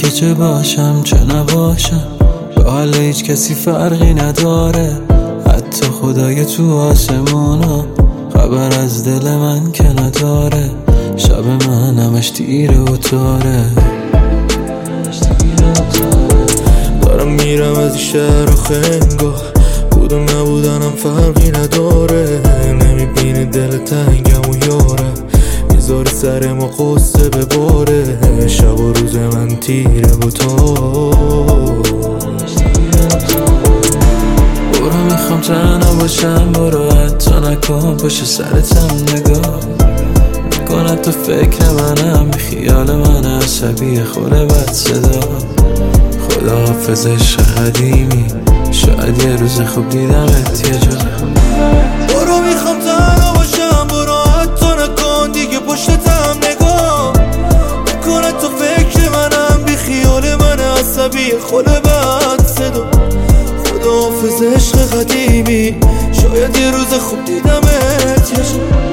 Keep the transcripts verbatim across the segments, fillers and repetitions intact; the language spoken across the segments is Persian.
که چه باشم چه نباشم به حال هیچ کسی فرقی نداره، حتی خدای تو آسمونا خبر از دل من که نداره. شب من همش تیره و تاره، دارم میرم از این شهر و خنگاه، بود و نبودنم فرقی نداره. نمیبینی دل تنگم و یارم میذاری سر ما قصه بباره. شب و روز من تیره و تاره، برو میخوام تنها باشم، برو حتی نکن پشت سرتم نگاه میکنم تو فکر منم، بی خیال من عصبی خوله بد صدا. خدا حافظ عشق قدیمی، شاید یه روز خوب دیدمت یه جا. برو میخوام تنها باشم، برو حتی نکن دیگه پشتم نگاه میکنه تو فکر منم، بی خیال من عصبی خوله بد صدا. خدا حافظ عشق قدیمی، شاید یه روز خوب دیدمت یه جا.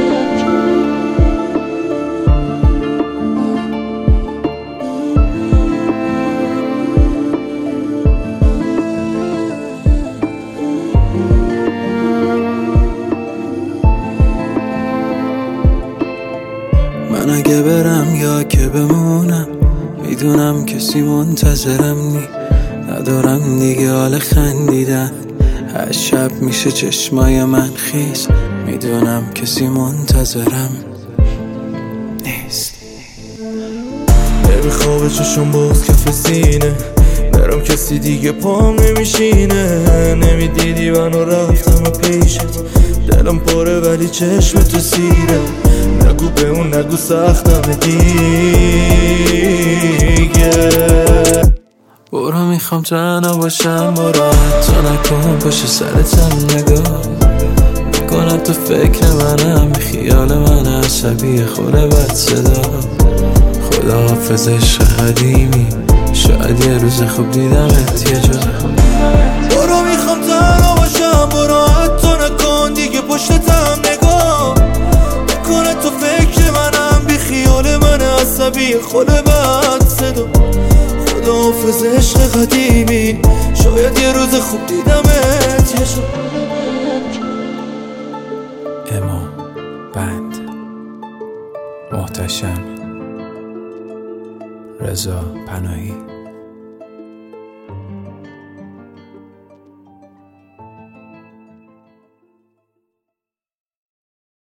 من اگه برم یا که بمونم، میدونم کسی منتظرم نی، ندارم دیگه حال خندیدن. هر شب میشه چشمای من خیس، میدونم کسی منتظرم نیست. نمیخوابه چشم باز کف سینه، برام کسی دیگه پام نمیشینه. نمیدیدی منو رفتم و پیشت، دلم پاره ولی چشم تو سیره. نگو به اون نگو سختم دیگه. برو میخوام تنها باشم، برو حتی نکن پشت سرتم نگاه میکنم تو فکر منم، بی خیال من عصبی خوله بد صدا. خدا حافظ عشق قدیمی، شاید یه روز خوب دیدمت یه جا. برو میخوام تنها باشم، برو حتی نکن دیگه پشتم نگاه میکنه تو فکر منم، بی خیال من عصبی خوله بد صدا. خدا حافظ عشق قدیمی، شاید یه روز خوب دیدمت یه جا. اما بند محتشم رضا پناهی.